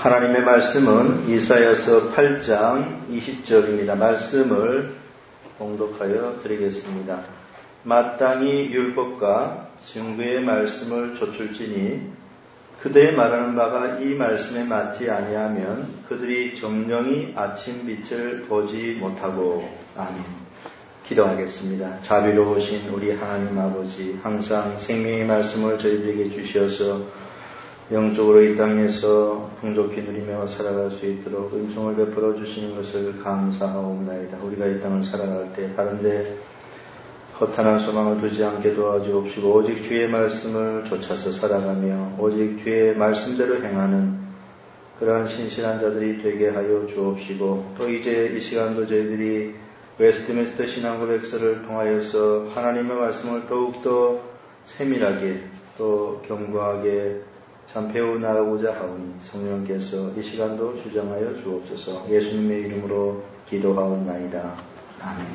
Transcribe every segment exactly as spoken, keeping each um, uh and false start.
하나님의 말씀은 이사야서 팔 장 이십 절입니다. 말씀을 봉독하여 드리겠습니다. 마땅히 율법과 증거의 말씀을 좇을지니 그대의 말하는 바가 이 말씀에 맞지 아니하면 그들이 정령이 아침 빛을 보지 못하고. 아멘. 기도하겠습니다. 자비로우신 우리 하나님 아버지, 항상 생명의 말씀을 저희들에게 주셔서 영적으로 이 땅에서 풍족히 누리며 살아갈 수 있도록 은총을 베풀어 주시는 것을 감사하옵나이다. 우리가 이 땅을 살아갈 때 다른 데 허탄한 소망을 두지 않게 도와주옵시고 오직 주의 말씀을 좇아서 살아가며 오직 주의 말씀대로 행하는 그러한 신실한 자들이 되게 하여 주옵시고, 또 이제 이 시간도 저희들이 웨스트민스터 신앙고백서를 통하여서 하나님의 말씀을 더욱더 세밀하게 또 견고하게 참 배워나가고자 하오니 성령께서 이 시간도 주장하여 주옵소서. 예수님의 이름으로 기도하옵나이다. 아멘.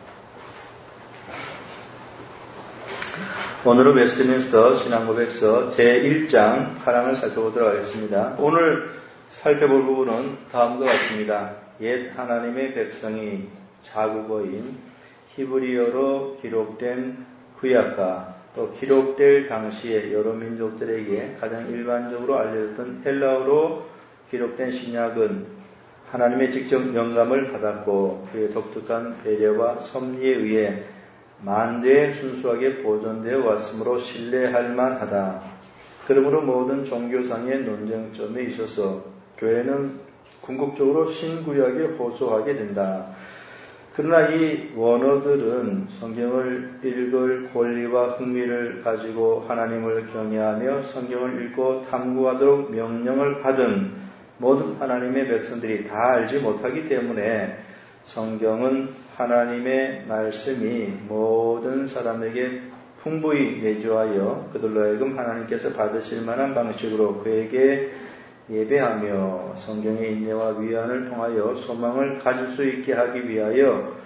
오늘은 웨스트민스터 신앙고백서 제일 장 팔 항을 살펴보도록 하겠습니다. 오늘 살펴볼 부분은 다음과 같습니다. 옛 하나님의 백성이 자국어인 히브리어로 기록된 구약과 또 기록될 당시에 여러 민족들에게 가장 일반적으로 알려졌던 헬라어로 기록된 신약은 하나님의 직접 영감을 받았고 그의 독특한 배려와 섭리에 의해 만대에 순수하게 보존되어 왔으므로 신뢰할 만하다. 그러므로 모든 종교상의 논쟁점에 있어서 교회는 궁극적으로 신구약에 호소하게 된다. 그러나 이 원어들은 성경을 읽을 권리와 흥미를 가지고 하나님을 경외하며 성경을 읽고 탐구하도록 명령을 받은 모든 하나님의 백성들이 다 알지 못하기 때문에 성경은 하나님의 말씀이 모든 사람에게 풍부히 내주하여 그들로 하여금 하나님께서 받으실 만한 방식으로 그에게 예배하며 성경의 인내와 위안을 통하여 소망을 가질 수 있게 하기 위하여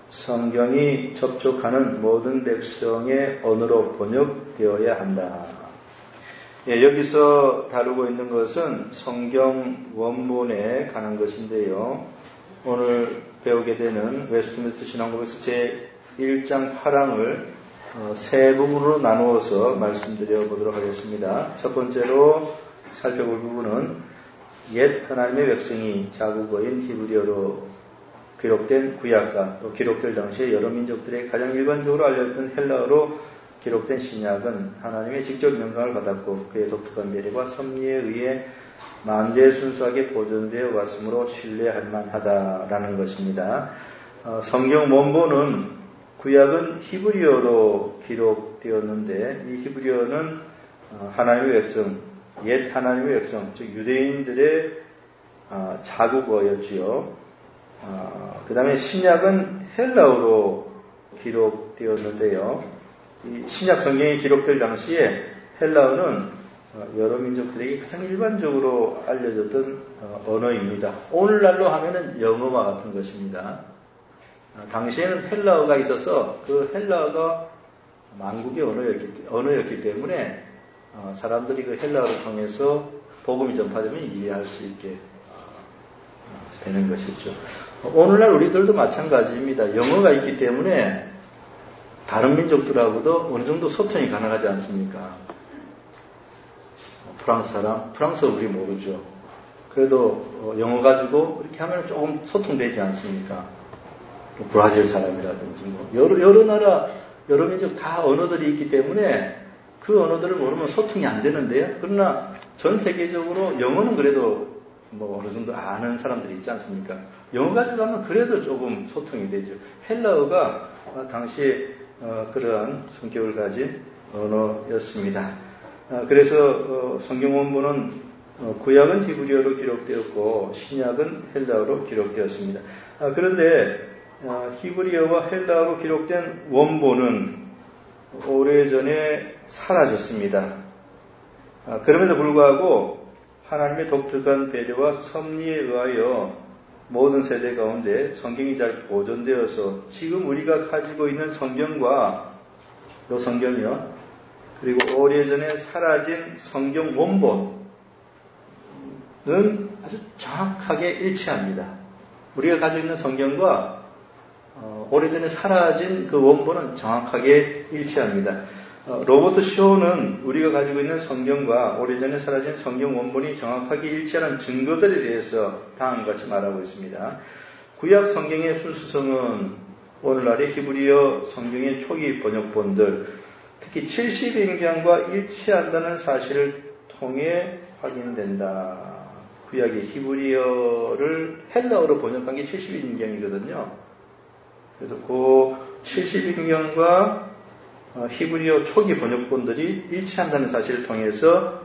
성경이 접촉하는 모든 백성의 언어로 번역되어야 한다. 예, 여기서 다루고 있는 것은 성경 원문에 관한 것인데요. 오늘 배우게 되는 웨스트민스터 신앙고백서 제일 장 팔 항을 세 부분으로 나누어서 말씀드려 보도록 하겠습니다. 첫 번째로 살펴볼 부분은 옛 하나님의 백성이 자국어인 히브리어로 기록된 구약과 또 기록될 당시에 여러 민족들의 가장 일반적으로 알려졌던 헬라어로 기록된 신약은 하나님의 직접 명령을 받았고 그의 독특한 배려와 섭리에 의해 만대에 순수하게 보존되어 왔으므로 신뢰할 만하다라는 것입니다. 어, 성경 원본은 구약은 히브리어로 기록되었는데 이 히브리어는 어, 하나님의 백성 옛 하나님의 백성, 즉 유대인들의 어, 자국어였지요. 어, 그 다음에 신약은 헬라어로 기록되었는데요. 이 신약 성경이 기록될 당시에 헬라어는 어, 여러 민족들에게 가장 일반적으로 알려졌던 어, 언어입니다. 오늘날로 하면은 영어와 같은 것입니다. 어, 당시에는 헬라어가 있어서 그 헬라어가 만국의 언어였기, 언어였기 때문에 어, 사람들이 그 헬라어를 통해서 복음이 전파되면 이해할 수 있게 어, 되는 것이죠. 어, 오늘날 우리들도 마찬가지입니다. 영어가 있기 때문에 다른 민족들하고도 어느 정도 소통이 가능하지 않습니까? 어, 프랑스 사람, 프랑스어 우리 모르죠. 그래도 어, 영어 가지고 이렇게 하면 조금 소통되지 않습니까? 뭐 브라질 사람이라든지 뭐 여러, 여러 나라, 여러 민족 다 언어들이 있기 때문에 그 언어들을 모르면 소통이 안 되는데요. 그러나 전 세계적으로 영어는 그래도 뭐 어느 정도 아는 사람들이 있지 않습니까? 영어 가지고 하면 그래도 조금 소통이 되죠. 헬라어가 당시에 어, 그러한 성격을 가진 언어였습니다. 어, 그래서 어, 성경 원문은 어, 구약은 히브리어로 기록되었고 신약은 헬라어로 기록되었습니다. 아, 그런데 어, 히브리어와 헬라어로 기록된 원본은 오래전에 사라졌습니다. 아, 그럼에도 불구하고 하나님의 독특한 배려와 섭리에 의하여 모든 세대 가운데 성경이 잘 보존되어서 지금 우리가 가지고 있는 성경과 이 성경이요, 그리고 오래전에 사라진 성경 원본, 아주 정확하게 일치합니다. 우리가 가지고 있는 성경과 어, 오래전에 사라진 그 원본은 정확하게 일치합니다. 어, 로버트 쇼는 우리가 가지고 있는 성경과 오래전에 사라진 성경 원본이 정확하게 일치하는 증거들에 대해서 다음과 같이 말하고 있습니다. 구약 성경의 순수성은 오늘날의 히브리어 성경의 초기 번역본들, 특히 칠십 인경과 일치한다는 사실을 통해 확인된다. 구약의 히브리어를 헬라어로 번역한 게 칠십 인경이거든요. 그래서 그 칠십 인경과 히브리어 초기 번역본들이 일치한다는 사실을 통해서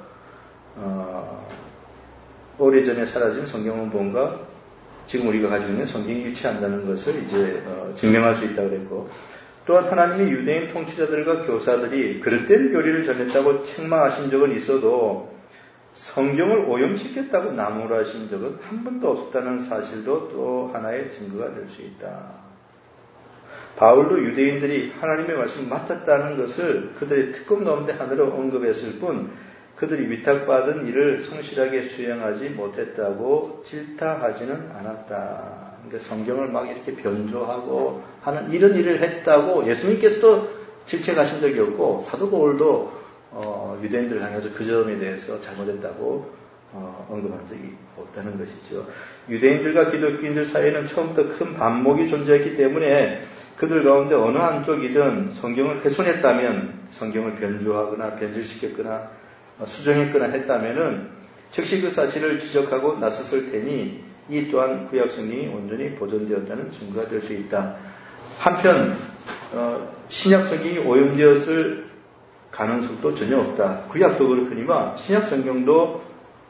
어, 오래전에 사라진 성경 원본과 지금 우리가 가지고 있는 성경이 일치한다는 것을 이제 어, 증명할 수 있다고 그랬고, 또한 하나님의 유대인 통치자들과 교사들이 그릇된 교리를 전했다고 책망하신 적은 있어도 성경을 오염시켰다고 나무라신 적은 한 번도 없었다는 사실도 또 하나의 증거가 될 수 있다. 바울도 유대인들이 하나님의 말씀을 맡았다는 것을 그들의 특권 가운데 하나로 언급했을 뿐 그들이 위탁받은 일을 성실하게 수행하지 못했다고 질타하지는 않았다. 그러니까 성경을 막 이렇게 변조하고 하는 이런 일을 했다고 예수님께서도 질책하신 적이 없고 사도 바울도 어, 유대인들을 향해서 그 점에 대해서 잘못했다고 어, 언급한 적이 없다는 것이죠. 유대인들과 기독교인들 사이에는 처음부터 큰 반목이 존재했기 때문에 그들 가운데 어느 한쪽이든 성경을 훼손했다면 성경을 변조하거나 변질시켰거나 수정했거나 했다면은 즉시 그 사실을 지적하고 나섰을 테니 이 또한 구약 성경이 온전히 보존되었다는 증거가 될 수 있다. 한편 어, 신약 성경이 오염되었을 가능성도 전혀 없다. 구약도 그렇거니와 신약 성경도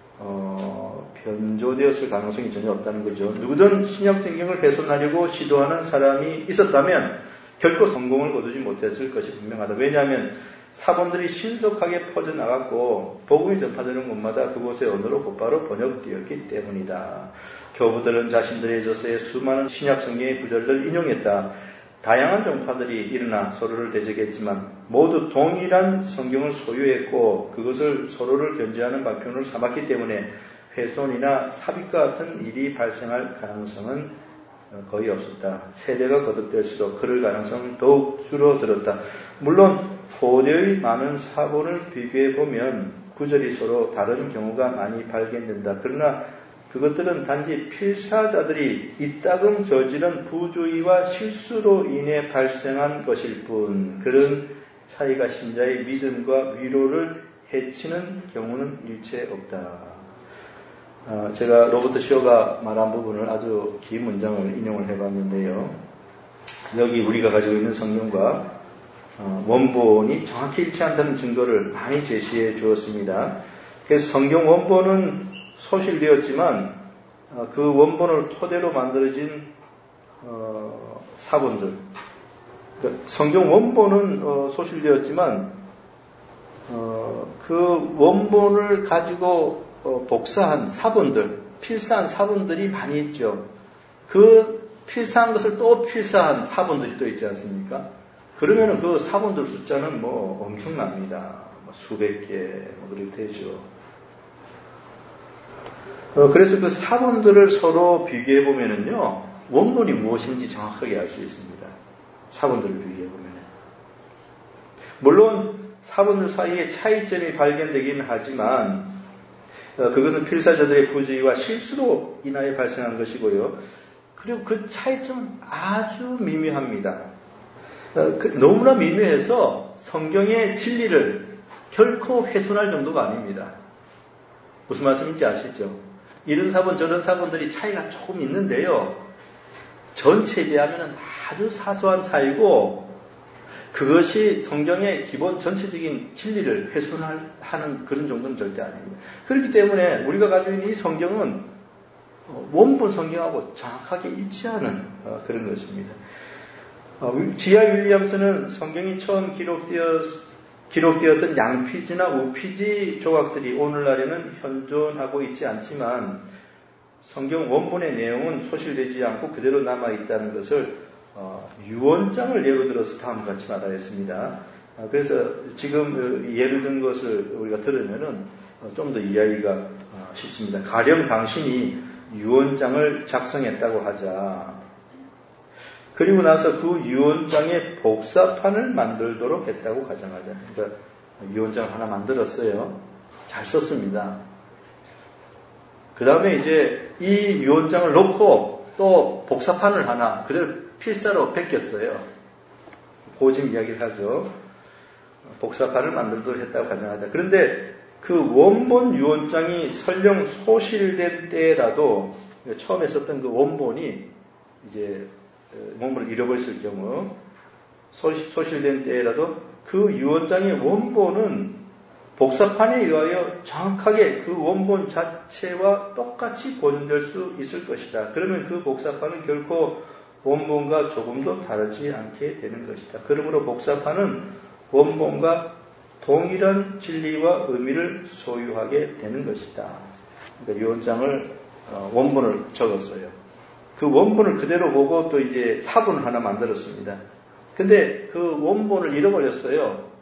어, 변조되었을 가능성이 전혀 없다는 거죠. 누구든 신약 성경을 훼손하려고 시도하는 사람이 있었다면 결코 성공을 거두지 못했을 것이 분명하다. 왜냐하면 사본들이 신속하게 퍼져나갔고 복음이 전파되는 곳마다 그곳의 언어로 곧바로 번역되었기 때문이다. 교부들은 자신들의 저서에 수많은 신약 성경의 구절을 인용했다. 다양한 종파들이 일어나 서로를 대적했지만 모두 동일한 성경을 소유했고 그것을 서로를 견제하는 방편으로 삼았기 때문에 훼손이나 삽입과 같은 일이 발생할 가능성은 거의 없었다. 세대가 거듭될수록 그럴 가능성은 더욱 줄어들었다. 물론 고대의 많은 사본을 비교해보면 구절이 서로 다른 경우가 많이 발견된다. 그러나 그것들은 단지 필사자들이 이따금 저지른 부주의와 실수로 인해 발생한 것일 뿐 그런 차이가 신자의 믿음과 위로를 해치는 경우는 일체 없다. 어, 제가 로버트 쇼가 말한 부분을 아주 긴 문장을 인용을 해봤는데요. 여기 우리가 가지고 있는 성경과 어, 원본이 정확히 일치한다는 증거를 많이 제시해 주었습니다. 그래서 성경 원본은 소실되었지만 어, 그 원본을 토대로 만들어진 어, 사본들, 그러니까 성경 원본은 어, 소실되었지만 어, 그 원본을 가지고 어, 복사한 사본들, 필사한 사본들이 많이 있죠. 그 필사한 것을 또 필사한 사본들이 또 있지 않습니까? 그러면은 그 사본들 숫자는 뭐 엄청납니다. 뭐 수백 개, 뭐 그렇게 되죠. 어, 그래서 그 사본들을 서로 비교해 보면은요, 원본이 무엇인지 정확하게 알 수 있습니다. 사본들을 비교해 보면은. 물론 사본들 사이에 차이점이 발견되긴 하지만, 어, 그것은 필사자들의 부주의와 실수로 인하여 발생한 것이고요. 그리고 그 차이점은 아주 미묘합니다. 어, 그, 너무나 미묘해서 성경의 진리를 결코 훼손할 정도가 아닙니다. 무슨 말씀인지 아시죠? 이런 사본 저런 사본들이 차이가 조금 있는데요. 전체에 비하면 아주 사소한 차이고 그것이 성경의 기본 전체적인 진리를 훼손하는 그런 정도는 절대 아닙니다. 그렇기 때문에 우리가 가지고 있는 이 성경은 원본 성경하고 정확하게 일치하는 그런 것입니다. 지아 윌리엄스는 성경이 처음 기록되었, 기록되었던 양피지나 우피지 조각들이 오늘날에는 현존하고 있지 않지만 성경 원본의 내용은 소실되지 않고 그대로 남아있다는 것을 어, 유언장을 예로 들어서 다음과 같이 말하였습니다. 그래서 지금 예를 든 것을 우리가 들으면은 좀 더 이해하기가 쉽습니다. 가령 당신이 유언장을 작성했다고 하자. 그리고 나서 그 유언장에 복사판을 만들도록 했다고 가정하자. 그러니까 유언장을 하나 만들었어요. 잘 썼습니다. 그 다음에 이제 이 유언장을 놓고 또 복사판을 하나 그대로 필사로 베꼈어요. 고집 이야기를 하죠. 복사판을 만들도록 했다고 가정하자. 그런데 그 원본 유언장이 설령 소실된 때라도 처음에 썼던 그 원본이 이제 원본을 잃어버렸을 경우 소실된 때라도 그 유언장의 원본은 복사판에 의하여 정확하게 그 원본 자체와 똑같이 보존될 수 있을 것이다. 그러면 그 복사판은 결코 원본과 조금도 다르지 않게 되는 것이다. 그러므로 복사판은 원본과 동일한 진리와 의미를 소유하게 되는 것이다. 그러니까 유언장을 원본을 적었어요. 그 원본을 그대로 보고 또 이제 사본을 하나 만들었습니다. 근데 그 원본을 잃어버렸어요.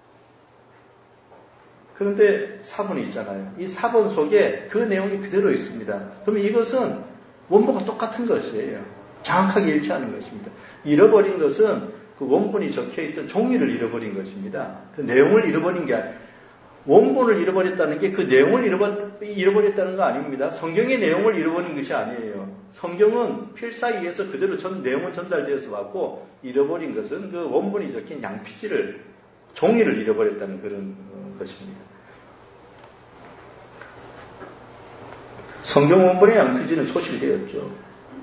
그런데 사본이 있잖아요. 이 사본 속에 그 내용이 그대로 있습니다. 그러면 이것은 원본과 똑같은 것이에요. 정확하게 일치하는 것입니다. 잃어버린 것은 그 원본이 적혀있던 종이를 잃어버린 것입니다. 그 내용을 잃어버린 게 아니에요. 원본을 잃어버렸다는 게 그 내용을 잃어버, 잃어버렸다는 거 아닙니다. 성경의 내용을 잃어버린 것이 아니에요. 성경은 필사에 의해서 그대로 전, 내용은 전달되어서 왔고 잃어버린 것은 그 원본이 적힌 양피지를 종이를 잃어버렸다는 그런 것입니다. 성경 원본의 양피지는 소실되었죠.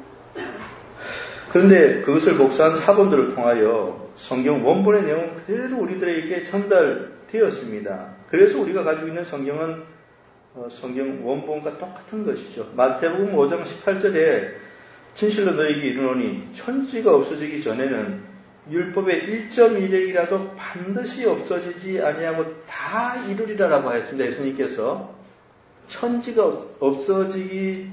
그런데 그것을 복사한 사본들을 통하여 성경 원본의 내용은 그대로 우리들에게 전달되었습니다. 그래서 우리가 가지고 있는 성경은 성경 원본과 똑같은 것이죠. 마태복음 오 장 십팔 절에 진실로 너희에게 이르노니 천지가 없어지기 전에는 율법의 일 점 일 핵이라도 반드시 없어지지 아니하고 다 이루리라라고 하였습니다. 예수님께서 천지가 없어지기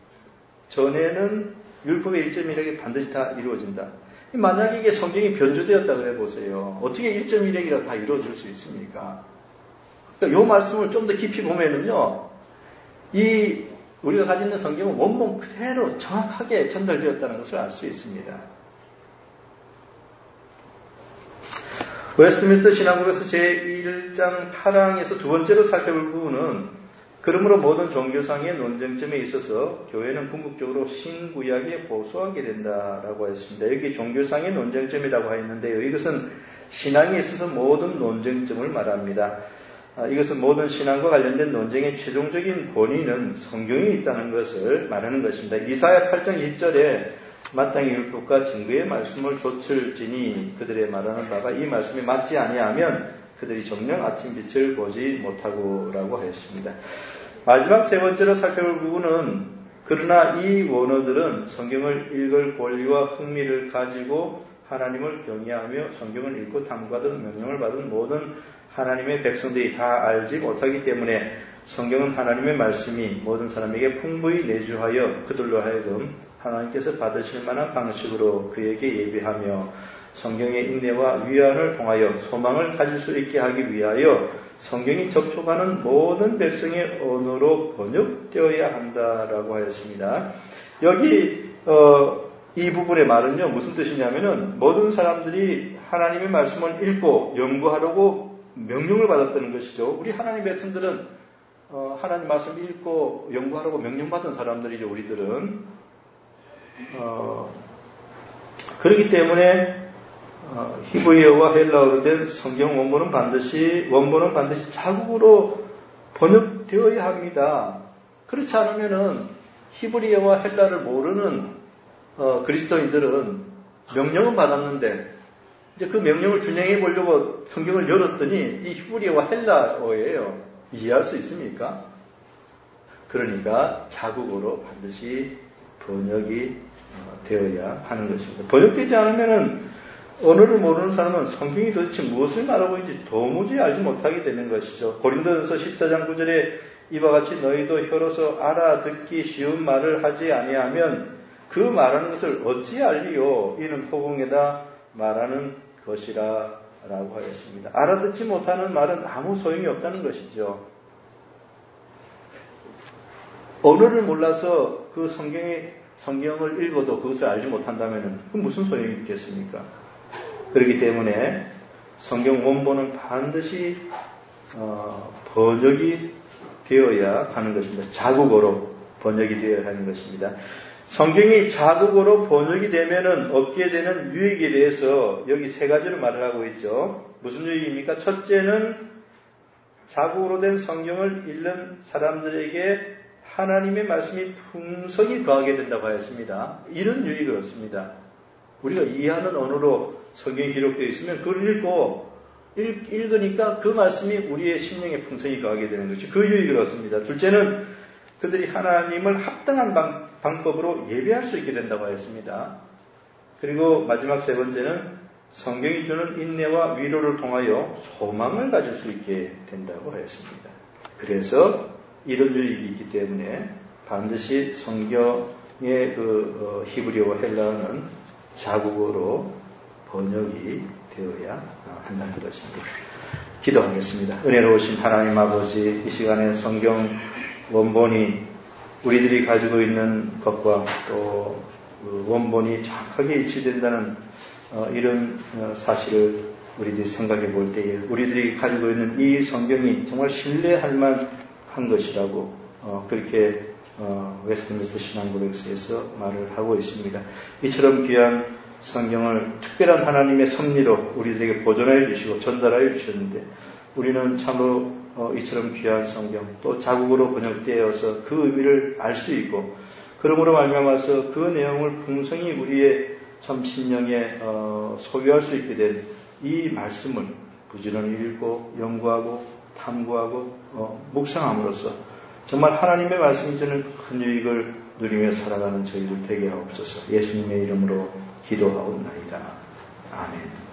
전에는 율법의 일 점 일 핵이 반드시 다 이루어진다. 만약에 이게 성경이 변조되었다 그래 보세요. 어떻게 일 점 일 핵이라도 다 이루어질 수 있습니까? 그러니까 이 말씀을 좀 더 깊이 보면은요, 이 우리가 가지고 있는 성경은 원본 그대로 정확하게 전달되었다는 것을 알 수 있습니다. 웨스트민스터 신앙국에서 제일 장 팔 항에서 두 번째로 살펴볼 부분은 그러므로 모든 종교상의 논쟁점에 있어서 교회는 궁극적으로 신구약에 호소하게 된다라고 했습니다. 여기 종교상의 논쟁점이라고 하였는데요. 이것은 신앙에 있어서 모든 논쟁점을 말합니다. 이것은 모든 신앙과 관련된 논쟁의 최종적인 본인은 성경에 있다는 것을 말하는 것입니다. 이사야 팔 장 일 절에 마땅히 율법과 증거의 말씀을 좇을지니 그들의 말하는 바가 이 말씀에 맞지 아니하면 그들이 정녕 아침 빛을 보지 못하고라고 하였습니다. 마지막 세 번째로 살펴볼 부분은 그러나 이 원어들은 성경을 읽을 권리와 흥미를 가지고 하나님을 경외하며 성경을 읽고 탐구하던 명령을 받은 모든 하나님의 백성들이 다 알지 못하기 때문에 성경은 하나님의 말씀이 모든 사람에게 풍부히 내주하여 그들로 하여금 하나님께서 받으실 만한 방식으로 그에게 예비하며 성경의 인내와 위안을 통하여 소망을 가질 수 있게 하기 위하여 성경이 접촉하는 모든 백성의 언어로 번역되어야 한다라고 하였습니다. 여기 어, 이 부분의 말은요 무슨 뜻이냐면은 모든 사람들이 하나님의 말씀을 읽고 연구하려고 명령을 받았다는 것이죠. 우리 하나님 백성들은 어, 하나님 말씀 읽고 연구하려고 명령받은 사람들이죠. 우리들은 어, 그렇기 때문에 어, 히브리어와 헬라어로 된 성경 원본은 반드시 원본은 반드시 자국으로 번역되어야 합니다. 그렇지 않으면은 히브리어와 헬라를 모르는 어, 그리스도인들은 명령은 받았는데 이제 그 명령을 준행해 보려고 성경을 열었더니 이 히브리어와 헬라어예요. 이해할 수 있습니까? 그러니까 자국으로 반드시 번역이 되어야 하는 것입니다. 번역되지 않으면은 언어를 모르는 사람은 성경이 도대체 무엇을 말하고 있는지 도무지 알지 못하게 되는 것이죠. 고린도전서 십사 장 구 절에 이와 같이 너희도 혀로서 알아듣기 쉬운 말을 하지 아니하면 그 말하는 것을 어찌 알리요? 이는 허공에다 말하는 것이라 라고 하였습니다. 알아듣지 못하는 말은 아무 소용이 없다는 것이죠. 언어를 몰라서 그 성경에, 성경을 읽어도 그것을 알지 못한다면 그 무슨 소용이 있겠습니까? 그렇기 때문에 성경 원본은 반드시 어, 번역이 되어야 하는 것입니다. 자국어로 번역이 되어야 하는 것입니다. 성경이 자국어로 번역이 되면은 얻게 되는 유익에 대해서 여기 세 가지를 말을 하고 있죠. 무슨 유익입니까? 첫째는 자국어로 된 성경을 읽는 사람들에게 하나님의 말씀이 풍성히 거하게 된다고 하였습니다. 이런 유익을 얻습니다. 우리가 이해하는 언어로 성경이 기록되어 있으면 그걸 읽고 읽, 읽으니까 그 말씀이 우리의 심령에 풍성히 거하게 되는 것이 그 유익을 얻습니다. 둘째는 그들이 하나님을 합당한 방, 방법으로 예배할 수 있게 된다고 하였습니다. 그리고 마지막 세 번째는 성경이 주는 인내와 위로를 통하여 소망을 가질 수 있게 된다고 하였습니다. 그래서 이런 유익이 있기 때문에 반드시 성경의 그 어, 히브리어와 헬라어는 자국어로 번역이 되어야 한다는 것입니다. 기도하겠습니다. 은혜로우신 하나님 아버지, 이 시간에 성경 원본이 우리들이 가지고 있는 것과 또 원본이 정확하게 일치된다는 이런 사실을 우리들이 생각해 볼 때에 우리들이 가지고 있는 이 성경이 정말 신뢰할 만한 것이라고 그렇게 웨스트민스터 신앙고백서에서 말을 하고 있습니다. 이처럼 귀한 성경을 특별한 하나님의 섭리로 우리들에게 보존하여 주시고 전달하여 주셨는데 우리는 참으로 이처럼 귀한 성경 또 자국어로 번역되어서 그 의미를 알 수 있고 그러므로 말미암아서 그 내용을 풍성히 우리의 참 심령에 소유할 수 있게 된 이 말씀을 부지런히 읽고 연구하고 탐구하고 묵상함으로써 정말 하나님의 말씀이 주는 큰 유익을 누리며 살아가는 저희들 되게 하옵소서. 예수님의 이름으로 기도하옵나이다. 아멘.